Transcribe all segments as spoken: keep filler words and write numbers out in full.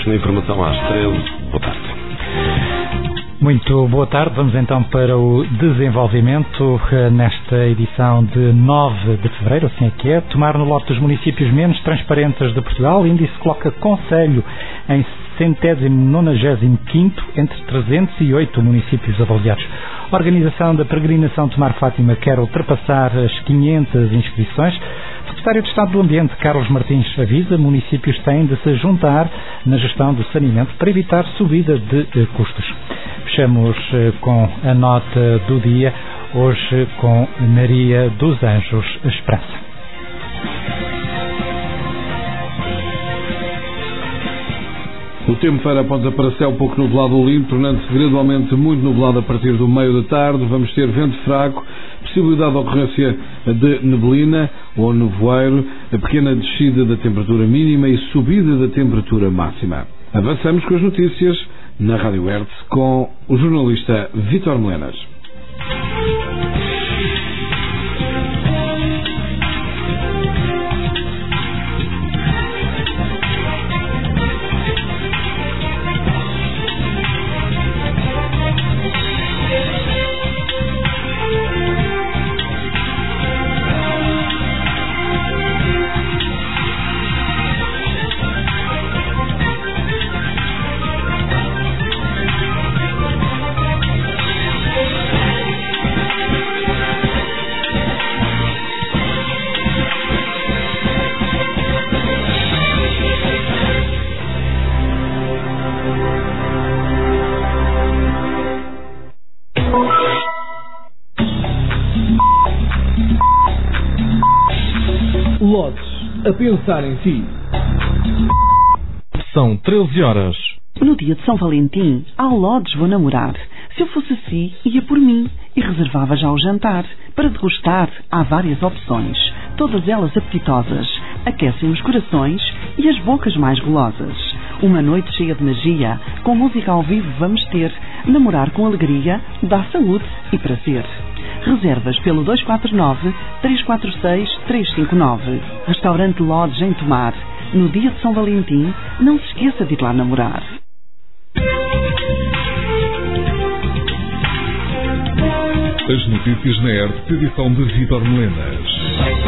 destaques na informação às treze. Boa tarde. Muito boa tarde. Vamos então para o desenvolvimento nesta edição de nove de fevereiro, assim é que é. Tomar no lote dos municípios menos transparentes de Portugal. O índice coloca Conselho em centésimo nonagésimo quinto entre trezentos e oito municípios avaliados. A organização da peregrinação Tomar Fátima quer ultrapassar as quinhentas inscrições. O secretário de Estado do Ambiente, Carlos Martins, avisa: municípios têm de se juntar na gestão do saneamento para evitar subida de custos. Fechamos com a nota do dia, hoje com Maria dos Anjos Esperança. O tempo para a Ponta para céu pouco nublado ou limpo, tornando-se gradualmente muito nublado a partir do meio da tarde. Vamos ter vento fraco, possibilidade de ocorrência de neblina ou nevoeiro, a pequena descida da temperatura mínima e subida da temperatura máxima. Avançamos com as notícias na Rádio Hertz com o jornalista Vítor Melenas. Lotes, a pensar em si. São treze horas. No dia de São Valentim, ao Lodes vou namorar. Se eu fosse assim, ia por mim e reservava já o jantar. Para degustar, há várias opções, todas elas apetitosas, aquecem os corações e as bocas mais golosas. Uma noite cheia de magia, com música ao vivo vamos ter. Namorar com alegria dá saúde e prazer. Reservas pelo dois quatro nove, três quatro seis, três cinco nove. Restaurante Lodge em Tomar. No dia de São Valentim, não se esqueça de ir lá namorar. As notícias na Hertz, edição de Vítor Melenas.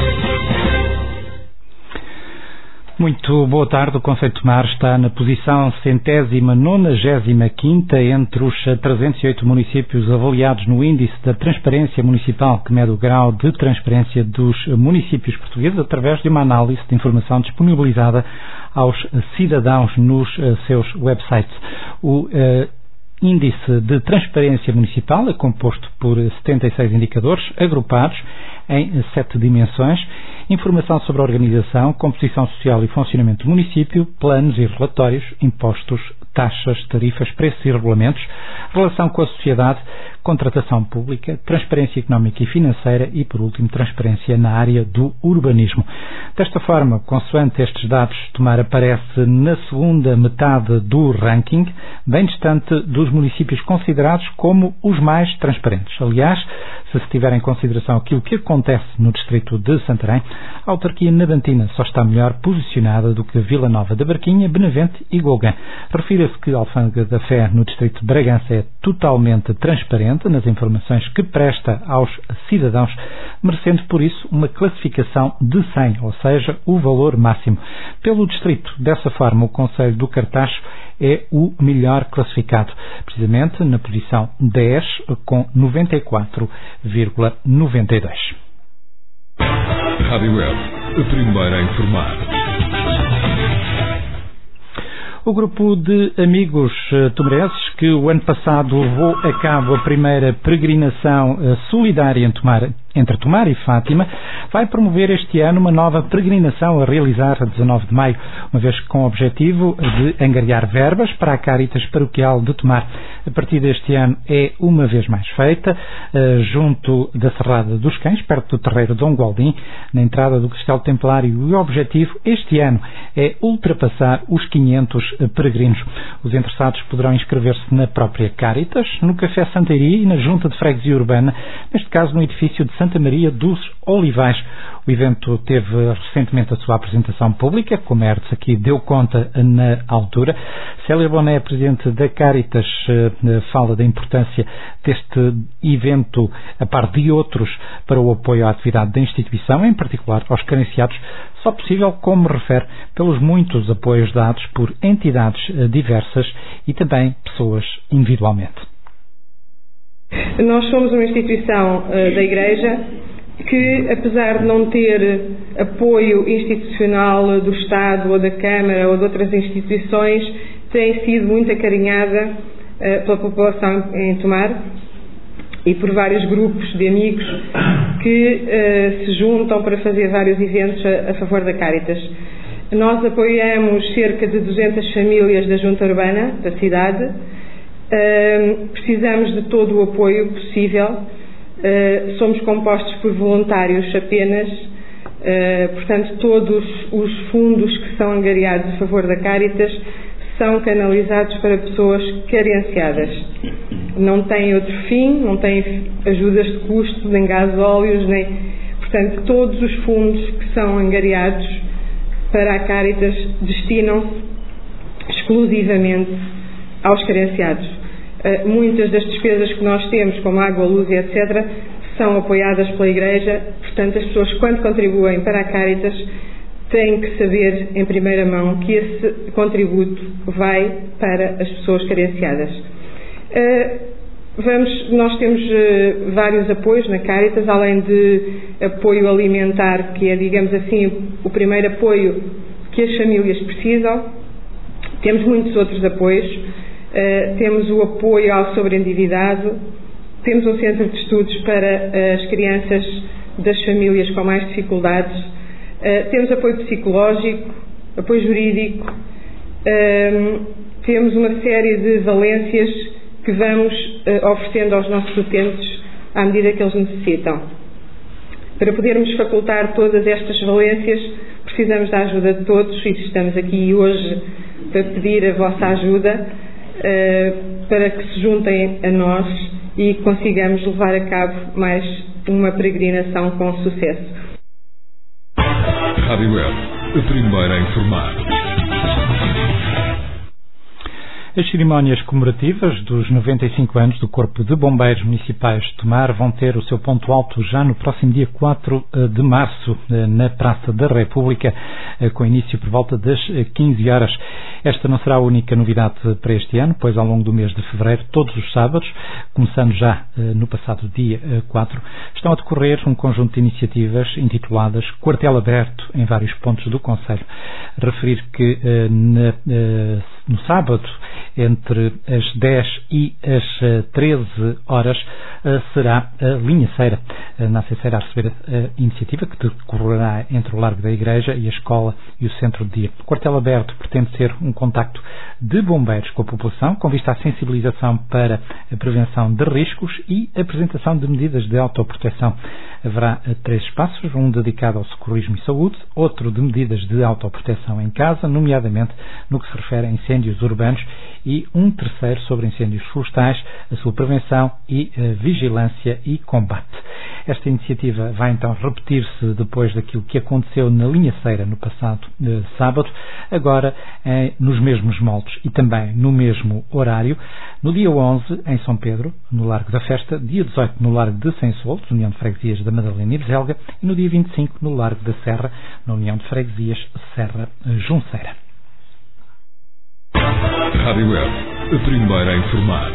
Muito boa tarde. O Conselho de Tomar está na posição centésima nonagésima quinta entre os trezentos e oito municípios avaliados no Índice da Transparência Municipal, que mede o grau de transparência dos municípios portugueses através de uma análise de informação disponibilizada aos cidadãos nos seus websites. O uh, Índice de Transparência Municipal é composto por setenta e seis indicadores agrupados em sete dimensões: informação sobre a organização, composição social e funcionamento do município, planos e relatórios, impostos, taxas, tarifas, preços e regulamentos, relação com a sociedade, contratação pública, transparência económica e financeira e, por último, transparência na área do urbanismo. Desta forma, consoante estes dados, Tomar aparece na segunda metade do ranking, bem distante dos municípios considerados como os mais transparentes. Aliás, se se tiver em consideração aquilo que acontece no distrito de Santarém, a autarquia nabantina só está melhor posicionada do que Vila Nova da Barquinha, Benavente e Golgã. Refira-se que a Alfândega da Fé no distrito de Bragança é totalmente transparente nas informações que presta aos cidadãos, merecendo por isso uma classificação de cem, ou seja, o valor máximo. Pelo distrito, dessa forma, o Concelho do Cartacho é o melhor classificado, precisamente na posição dez, com noventa e quatro vírgula noventa e dois. Rádio Hertz, a primeira a informar. O grupo de amigos tomarenses que o ano passado levou a cabo a primeira peregrinação solidária em Tomar, entre Tomar e Fátima, vai promover este ano uma nova peregrinação a realizar a dezanove de maio, uma vez com o objetivo de angariar verbas para a Caritas Paroquial de Tomar. A partir deste ano é uma vez mais feita, junto da Serrada dos Cães, perto do terreiro Dom Gualdim, na entrada do Castelo Templário, e o objetivo este ano é ultrapassar os quinhentos peregrinos. Os interessados poderão inscrever-se na própria Caritas, no Café Santaria e na Junta de Freguesia Urbana, neste caso no edifício de Santa Maria dos Olivais. O evento teve recentemente a sua apresentação pública, como a Hertz aqui deu conta na altura. Célia Boné, presidente da Caritas, fala da importância deste evento, a par de outros, para o apoio à atividade da instituição, em particular aos carenciados, só possível, como refere, pelos muitos apoios dados por entidades diversas e também pessoas individualmente. Nós somos uma instituição uh, da Igreja que, apesar de não ter apoio institucional do Estado ou da Câmara ou de outras instituições, tem sido muito acarinhada uh, pela população em Tomar e por vários grupos de amigos que uh, se juntam para fazer vários eventos a, a favor da Caritas. Nós apoiamos cerca de duzentas famílias da Junta Urbana da cidade. Uh, precisamos de todo o apoio possível. Uh, somos compostos por voluntários apenas, uh, portanto todos os fundos que são angariados a favor da Caritas são canalizados para pessoas carenciadas. Não têm outro fim, não têm ajudas de custo, nem gasóleos, nem... Portanto, todos os fundos que são angariados para a Caritas destinam-se exclusivamente aos carenciados. Uh, muitas das despesas que nós temos, como água, luz e etcétera, são apoiadas pela Igreja. Portanto, as pessoas, quando contribuem para a Caritas, têm que saber, em primeira mão, que esse contributo vai para as pessoas carenciadas. Uh, vamos, nós temos uh, vários apoios na Caritas, além de apoio alimentar, que é, digamos assim, o primeiro apoio que as famílias precisam. Temos muitos outros apoios. Uh, temos o apoio ao sobreendividado, temos um centro de estudos para uh, as crianças das famílias com mais dificuldades, uh, temos apoio psicológico, apoio jurídico, uh, temos uma série de valências que vamos uh, oferecendo aos nossos utentes à medida que eles necessitam. Para podermos facultar todas estas valências, precisamos da ajuda de todos e estamos aqui hoje para pedir a vossa ajuda, Uh, para que se juntem a nós e consigamos levar a cabo mais uma peregrinação com sucesso. Rádio Web, a primeira a informar. As cerimónias comemorativas dos noventa e cinco anos do Corpo de Bombeiros Municipais de Tomar vão ter o seu ponto alto já no próximo dia quatro de março, na Praça da República, com início por volta das quinze horas. Esta não será a única novidade para este ano, pois ao longo do mês de fevereiro, todos os sábados, começando já no passado dia quatro, estão a decorrer um conjunto de iniciativas intituladas Quartel Aberto em vários pontos do concelho. Referir que na, no sábado, entre as dez e as treze horas, será a Linha Ceira, na Acesseira, a receber a iniciativa que decorrerá entre o Largo da Igreja e a Escola e o Centro de Dia. O Quartel Aberto pretende ser um contacto de bombeiros com a população, com vista à sensibilização para a prevenção de riscos e a apresentação de medidas de autoproteção. Haverá três espaços, um dedicado ao socorrismo e saúde, outro de medidas de autoproteção em casa, nomeadamente no que se refere a incêndios urbanos, e um terceiro sobre incêndios florestais, a sua prevenção e a vigilância e combate. Esta iniciativa vai então repetir-se depois daquilo que aconteceu na Linha Ceira no passado eh, sábado, agora eh, nos mesmos moldes e também no mesmo horário, no dia onze em São Pedro, no Largo da Festa, dia dezoito no Largo de Sensoltos, União de Freguesias da Madalena e de Zelga, e no dia vinte e cinco no Largo da Serra, na União de Freguesias Serra Junceira. Rádio Web, a primeira a informar.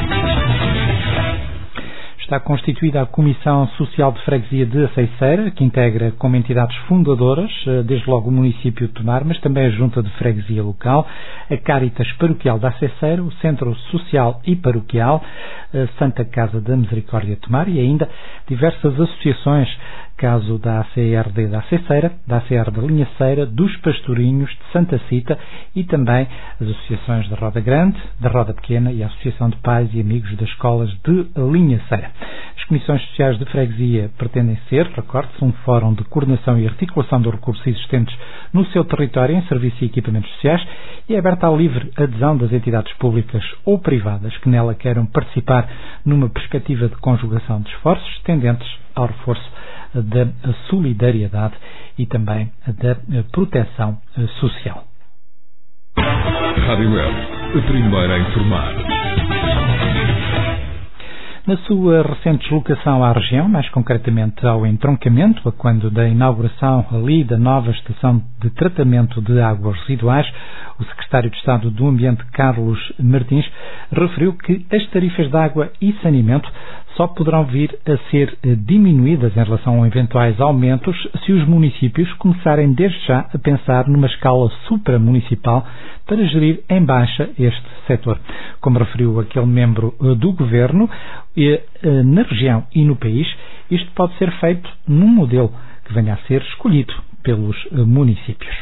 Está constituída a Comissão Social de Freguesia de Aceiceira, que integra como entidades fundadoras, desde logo o município de Tomar, mas também a Junta de Freguesia Local, a Caritas Paroquial da Aceiceira, o Centro Social e Paroquial, a Santa Casa da Misericórdia de Tomar e ainda diversas associações, caso da A C R D da Aceiceira, da A C R da Linha Ceira, dos Pastorinhos, de Santa Cita e também as associações da Roda Grande, da Roda Pequena e a Associação de Pais e Amigos das Escolas de Linha Ceira. As Comissões Sociais de Freguesia pretendem ser, recorde-se, um fórum de coordenação e articulação dos recursos existentes no seu território em serviços e equipamentos sociais e é aberta à livre adesão das entidades públicas ou privadas que nela queiram participar numa perspectiva de conjugação de esforços tendentes ao reforço da solidariedade e também da proteção social. Rádio Web, a primeira a informar. Na sua recente deslocação à região, mais concretamente ao entroncamento, a quando da inauguração ali da nova estação de tratamento de águas residuais, o secretário de Estado do Ambiente, Carlos Martins, referiu que as tarifas de água e saneamento só poderão vir a ser diminuídas em relação a eventuais aumentos se os municípios começarem desde já a pensar numa escala supramunicipal para gerir em baixa este setor. Como referiu aquele membro do Governo, na região e no país, isto pode ser feito num modelo que venha a ser escolhido pelos municípios.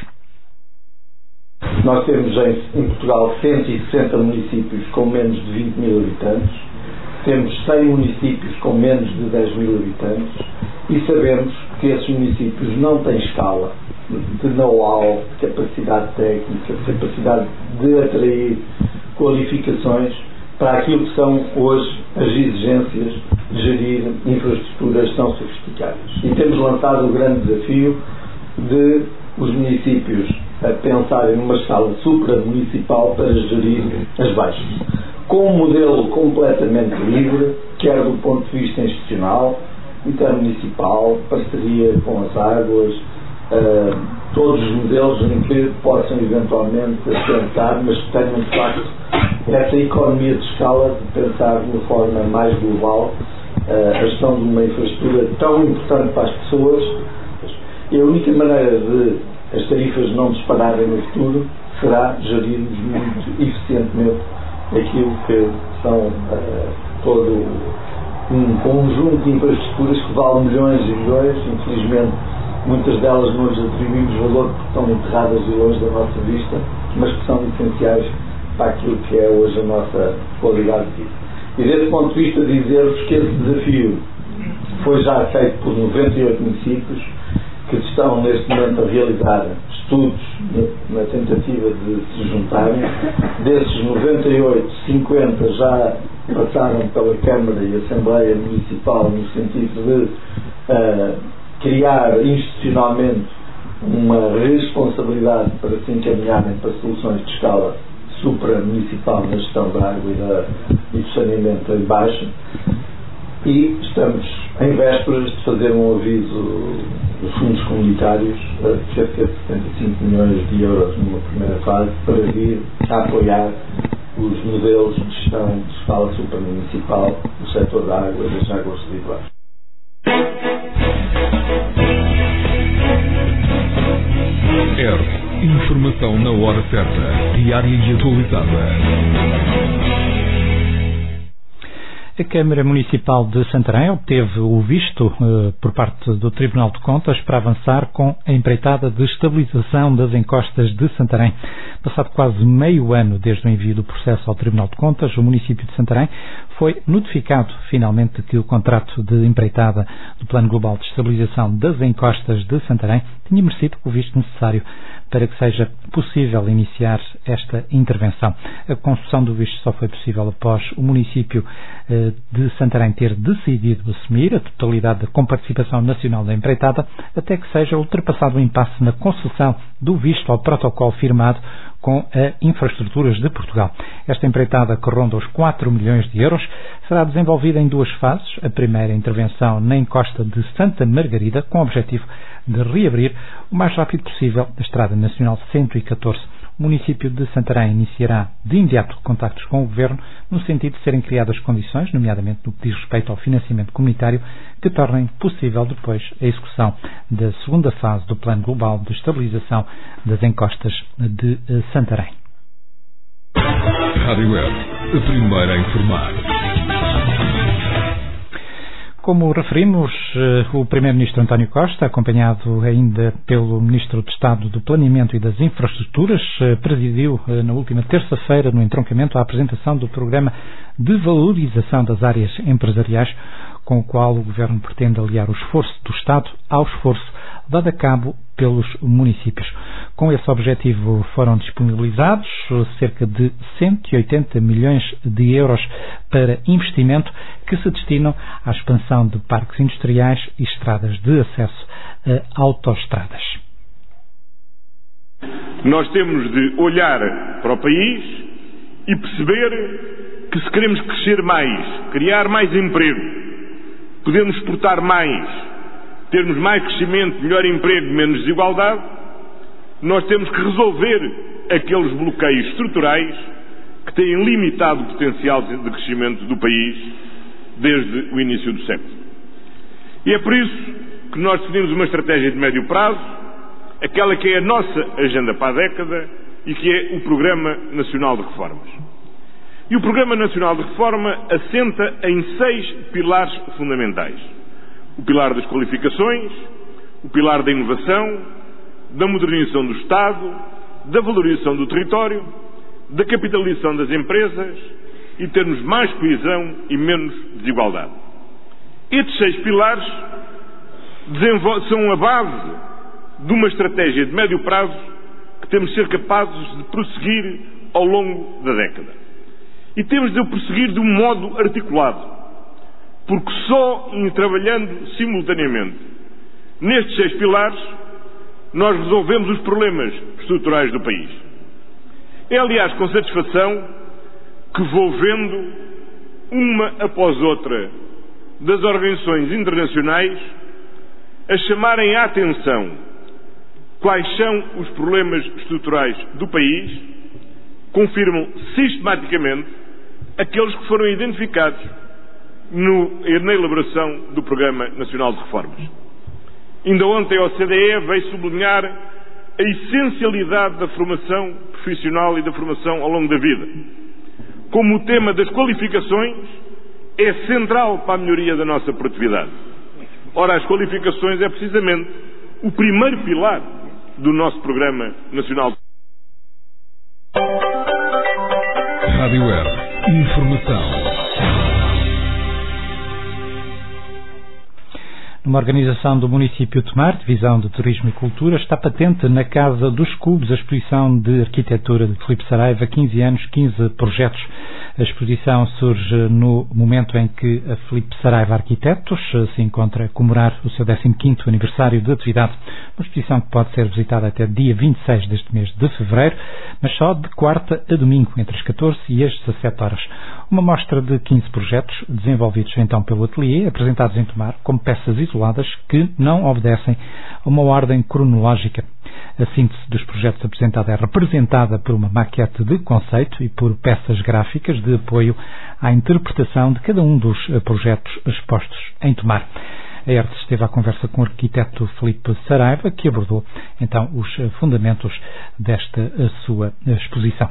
Nós temos em Portugal cento e sessenta municípios com menos de vinte mil habitantes, temos cem municípios com menos de dez mil habitantes e sabemos que esses municípios não têm escala de know-how, de capacidade técnica, de capacidade de atrair qualificações para aquilo que são hoje as exigências de gerir infraestruturas tão sofisticadas. E temos lançado o grande desafio de os municípios a pensarem numa escala supramunicipal para gerir as baixas. Com um modelo completamente livre, quer do ponto de vista institucional, intermunicipal, parceria com as águas, uh, todos os modelos em que possam eventualmente pensar, mas que tenham de facto essa economia de escala de pensar de uma forma mais global uh, a gestão de uma infraestrutura tão importante para as pessoas. E a única maneira de as tarifas não dispararem no futuro será gerirmos muito eficientemente aquilo que são uh, todo um conjunto de infraestruturas que valem milhões e milhões. Infelizmente, muitas delas não lhes atribuímos valor porque estão enterradas e longe da nossa vista, mas que são essenciais para aquilo que é hoje a nossa qualidade de vida. E desse ponto de vista, dizer-vos que esse desafio foi já feito por noventa e oito municípios que estão neste momento a realizar estudos na tentativa de se juntarem. Desses noventa e oito, cinquenta já passaram pela Câmara e Assembleia Municipal no sentido de uh, criar institucionalmente uma responsabilidade para se encaminharem para soluções de escala supramunicipal na gestão da água e, da, e do saneamento em baixa. E estamos em vésperas de fazer um aviso dos fundos comunitários, de cerca de setenta e cinco milhões de euros numa primeira fase, para vir a apoiar os modelos de gestão de escala supramunicipal do setor da água e das águas residuais. R. Informação na hora certa, diária e atualizada. A Câmara Municipal de Santarém obteve o visto eh, por parte do Tribunal de Contas para avançar com a empreitada de estabilização das encostas de Santarém. Passado quase meio ano desde o envio do processo ao Tribunal de Contas, o município de Santarém foi notificado finalmente que o contrato de empreitada do Plano Global de Estabilização das Encostas de Santarém tinha merecido o visto necessário para que seja possível iniciar esta intervenção. A concessão do visto só foi possível após o município eh, de Santarém ter decidido assumir a totalidade da comparticipação nacional da empreitada, até que seja ultrapassado o impasse na concessão do visto ao protocolo firmado com a Infraestruturas de Portugal. Esta empreitada, que ronda os quatro milhões de euros, será desenvolvida em duas fases. A primeira intervenção na encosta de Santa Margarida, com o objetivo de reabrir o mais rápido possível a Estrada Nacional cento e catorze. O município de Santarém iniciará de imediato contactos com o Governo no sentido de serem criadas condições, nomeadamente no que diz respeito ao financiamento comunitário, que tornem possível depois a execução da segunda fase do Plano Global de Estabilização das Encostas de Santarém. Rádio Web, a primeira a informar. Como referimos, o Primeiro-Ministro António Costa, acompanhado ainda pelo Ministro de Estado do Planeamento e das Infraestruturas, presidiu na última terça-feira, no entroncamento, a apresentação do Programa de Valorização das Áreas Empresariais, com o qual o Governo pretende aliar o esforço do Estado ao esforço dado a cabo pelos municípios. Com esse objetivo foram disponibilizados cerca de cento e oitenta milhões de euros para investimento que se destinam à expansão de parques industriais e estradas de acesso a autoestradas. Nós temos de olhar para o país e perceber que se queremos crescer mais, criar mais emprego, podemos exportar mais, termos mais crescimento, melhor emprego, menos desigualdade, nós temos que resolver aqueles bloqueios estruturais que têm limitado o potencial de crescimento do país desde o início do século. E é por isso que nós definimos uma estratégia de médio prazo, aquela que é a nossa agenda para a década e que é o Programa Nacional de Reformas. E o Programa Nacional de Reforma assenta em seis pilares fundamentais. O pilar das qualificações, o pilar da inovação, da modernização do Estado, da valorização do território, da capitalização das empresas e termos mais coesão e menos desigualdade. Estes seis pilares são a base de uma estratégia de médio prazo que temos de ser capazes de prosseguir ao longo da década. E temos de o prosseguir de um modo articulado, porque só em trabalhando simultaneamente nestes seis pilares nós resolvemos os problemas estruturais do país. É, aliás, com satisfação que vou vendo uma após outra das organizações internacionais a chamarem a atenção quais são os problemas estruturais do país, confirmam sistematicamente aqueles que foram identificados no, na elaboração do Programa Nacional de Reformas. Ainda ontem a O C D E veio sublinhar a essencialidade da formação profissional e da formação ao longo da vida. Como o tema das qualificações é central para a melhoria da nossa produtividade. Ora, as qualificações é precisamente o primeiro pilar do nosso Programa Nacional. Rádio Web. Informação. Uma organização do município de Tomar, Divisão de Turismo e Cultura, está patente na Casa dos Cubos a exposição de arquitetura de Filipe Saraiva, quinze anos, quinze projetos. A exposição surge no momento em que a Filipe Saraiva Arquitetos se encontra a comemorar o seu décimo quinto aniversário de atividade. Uma exposição que pode ser visitada até dia vinte e seis deste mês de fevereiro, mas só de quarta a domingo, entre as catorze e as dezassete horas. Uma mostra de quinze projetos, desenvolvidos então pelo ateliê, apresentados em Tomar, como peças isoladas que não obedecem a uma ordem cronológica. A síntese dos projetos apresentada é representada por uma maquete de conceito e por peças gráficas de apoio à interpretação de cada um dos projetos expostos em Tomar. A E R T esteve à conversa com o arquiteto Filipe Saraiva, que abordou então os fundamentos desta sua exposição.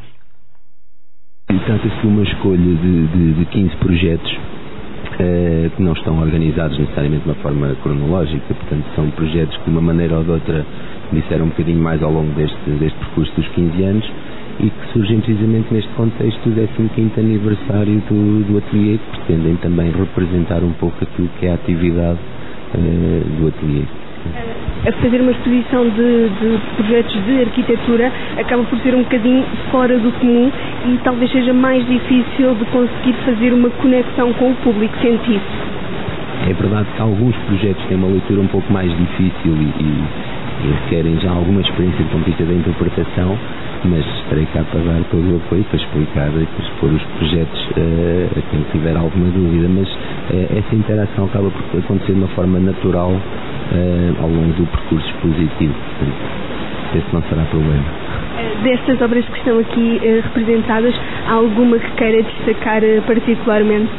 Trata-se de uma escolha de, de, de quinze projetos uh, que não estão organizados necessariamente de uma forma cronológica, portanto são projetos que de uma maneira ou de outra disseram um bocadinho mais ao longo deste, deste percurso dos quinze anos e que surgem precisamente neste contexto do décimo quinto aniversário do, do ateliê, que pretendem também representar um pouco aquilo que é a atividade uh, do ateliê. A fazer uma exposição de, de projetos de arquitetura acaba por ser um bocadinho fora do comum e talvez seja mais difícil de conseguir fazer uma conexão com o público, sente isso? É verdade que alguns projetos têm uma leitura um pouco mais difícil e, e, e requerem já alguma experiência do ponto de vista da interpretação, mas estarei cá para dar todo o apoio, para explicar e para expor os projetos uh, a quem tiver alguma dúvida, mas uh, essa interação acaba por acontecer de uma forma natural uh, ao longo do percurso expositivo, portanto, esse não será problema. Destas obras que estão aqui uh, representadas, há alguma que queira destacar uh, particularmente?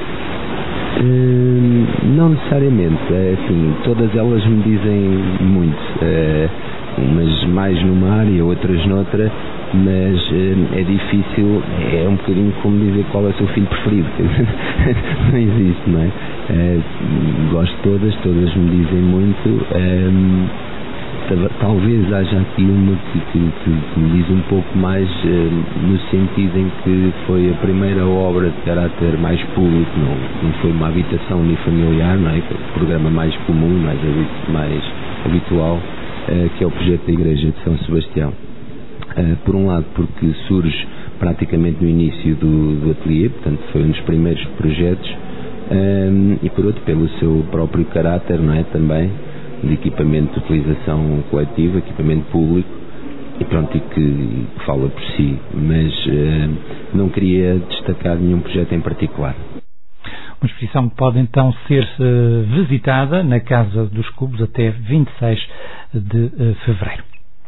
Uh, não necessariamente, é, assim, todas elas me dizem muito, uh, umas mais numa área, outras noutra, mas uh, é difícil, é um bocadinho como dizer qual é o seu filho preferido, não existe, não é? Uh, gosto de todas, todas me dizem muito, um, talvez haja aqui uma que, que, que me diz um pouco mais uh, no sentido em que foi a primeira obra de caráter mais público, não, não foi uma habitação unifamiliar, não é? Que é o programa mais comum, mais, mais habitual, uh, que é o projeto da Igreja de São Sebastião. Uh, por um lado, porque surge praticamente no início do, do ateliê, portanto foi um dos primeiros projetos, um, e por outro, pelo seu próprio caráter, não é, também, de equipamento de utilização coletiva, equipamento público, e pronto, e que, e que fala por si, mas uh, não queria destacar nenhum projeto em particular. Uma exposição que pode então ser uh, visitada na Casa dos Cubos até vinte e seis de uh, fevereiro.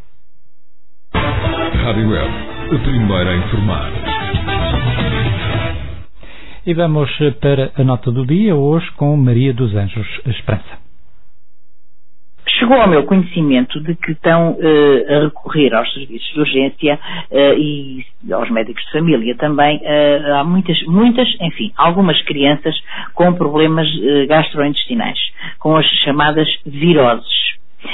Rádio Web, a primeira a informar. E vamos para a nota do dia, hoje com Maria dos Anjos Esperança. Chegou ao meu conhecimento de que estão uh, a recorrer aos serviços de urgência uh, e aos médicos de família também. Uh, há muitas, muitas, enfim, algumas crianças com problemas uh, gastrointestinais, com as chamadas viroses.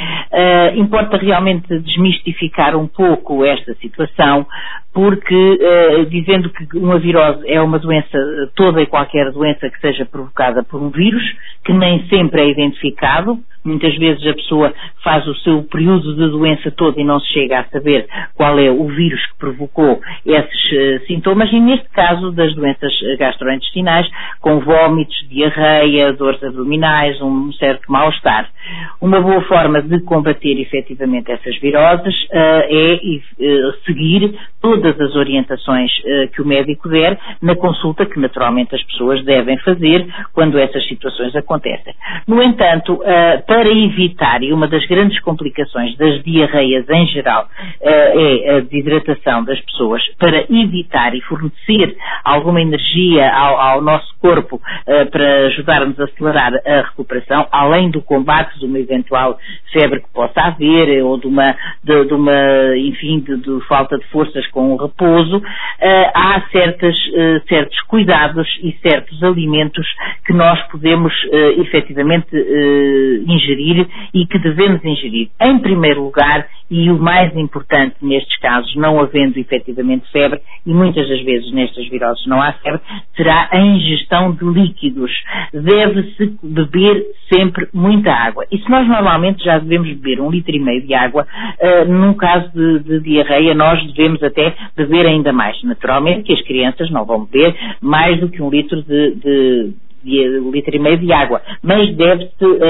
Uh, importa realmente desmistificar um pouco esta situação, porque uh, dizendo que uma virose é uma doença, toda e qualquer doença que seja provocada por um vírus, que nem sempre é identificado. Muitas vezes a pessoa faz o seu período de doença todo e não se chega a saber qual é o vírus que provocou esses uh, sintomas, e neste caso das doenças gastrointestinais, com vômitos, diarreia, dores abdominais, um certo mal-estar. Uma boa forma de combater efetivamente essas viroses uh, é uh, seguir todas as orientações uh, que o médico der na consulta que naturalmente as pessoas devem fazer quando essas situações acontecem. No entanto, uh, para evitar, e uma das grandes complicações das diarreias em geral uh, é a desidratação das pessoas, para evitar e fornecer alguma energia ao, ao nosso corpo uh, para ajudarmos a acelerar a recuperação, além do combate de uma eventual febre que possa haver, ou de uma, de, de uma enfim, de, de falta de forças com o repouso, uh, há certas, uh, certos cuidados e certos alimentos que nós podemos uh, efetivamente uh, ingerir e que devemos ingerir. Em primeiro lugar, e o mais importante nestes casos, não havendo efetivamente febre, e muitas das vezes nestas viroses não há febre, será a ingestão de líquidos. Deve-se beber sempre muita água. E se nós normalmente já devemos beber um litro e meio de água, uh, num caso de, de diarreia nós devemos até beber ainda mais. Naturalmente que as crianças não vão beber mais do que um litro de, de de um litro e meio de água, mas deve-se uh,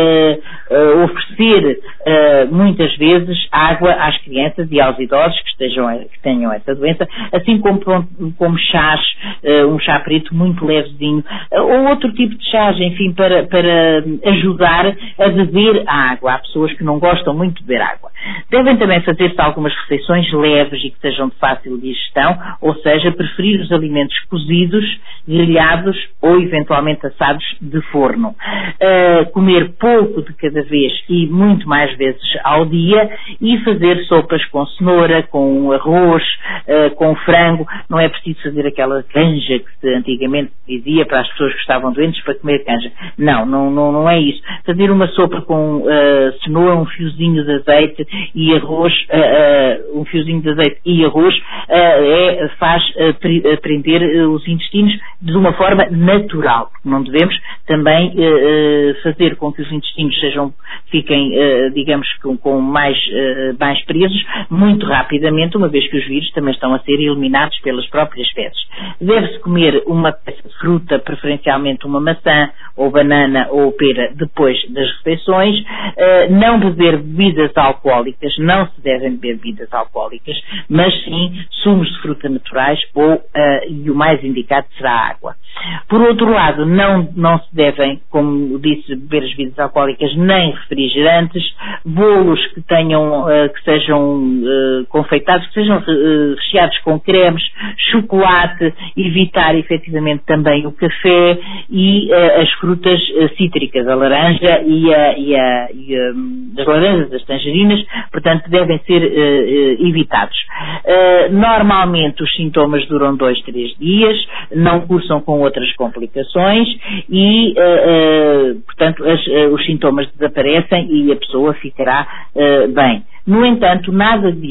uh, oferecer uh, muitas vezes água às crianças e aos idosos que, estejam, que tenham essa doença, assim como, como chás, uh, um chá preto muito levezinho, uh, ou outro tipo de chás, enfim, para, para ajudar a beber a água. Há pessoas que não gostam muito de beber água. Devem também fazer-se algumas refeições leves e que sejam de fácil digestão, ou seja, preferir os alimentos cozidos, grelhados ou eventualmente assados de forno. Uh, comer pouco de cada vez e muito mais vezes ao dia, e fazer sopas com cenoura, com arroz, uh, com frango. Não é preciso fazer aquela canja que se antigamente dizia para as pessoas que estavam doentes para comer canja. Não, não, não, não é isso. Fazer uma sopa com uh, cenoura, um fiozinho de azeite e arroz, uh, uh, um fiozinho de azeite e arroz, uh, é, faz uh, prender uh, os intestinos de uma forma natural. Não devemos também uh, fazer com que os intestinos sejam, fiquem, uh, digamos, com, com mais, uh, mais presos muito rapidamente, uma vez que os vírus também estão a ser eliminados pelas próprias fezes. Deve-se comer uma peça de fruta, preferencialmente uma maçã, ou banana, ou pera, depois das refeições. Uh, não beber bebidas alcoólicas, não se devem beber bebidas alcoólicas, mas sim sumos de fruta naturais, ou, uh, e o mais indicado será a água. Por outro lado, não, não se devem, como disse, beber as bebidas alcoólicas nem refrigerantes, bolos que tenham, uh, que sejam uh, confeitados, que sejam uh, recheados com cremes, chocolate, evitar efetivamente também o café e uh, as frutas uh, cítricas, a laranja e, a, e, a, e a, as laranjas, as tangerinas, portanto devem ser uh, uh, evitados. Uh, normalmente os sintomas duram dois, três dias, não cursam com outras complicações e, uh, uh, portanto, as, uh, os sintomas desaparecem e a pessoa ficará uh, bem. No entanto, nada disto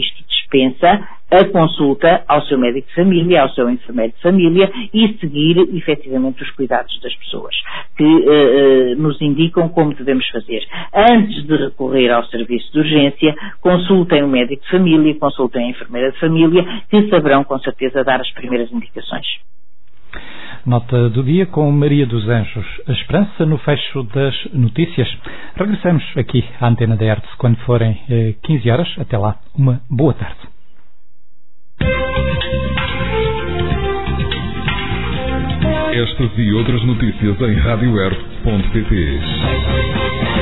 dispensa a consulta ao seu médico de família, ao seu enfermeiro de família e seguir efetivamente os cuidados das pessoas que uh, uh, nos indicam como devemos fazer. Antes de recorrer ao serviço de urgência, consultem o médico de família, consultem a enfermeira de família, que saberão com certeza dar as primeiras indicações. Nota do dia com Maria dos Anjos. A esperança no fecho das notícias. Regressamos aqui à Antena da Hertz quando forem eh, quinze horas. Até lá, uma boa tarde. Estas e outras notícias em rádio hertz ponto pt.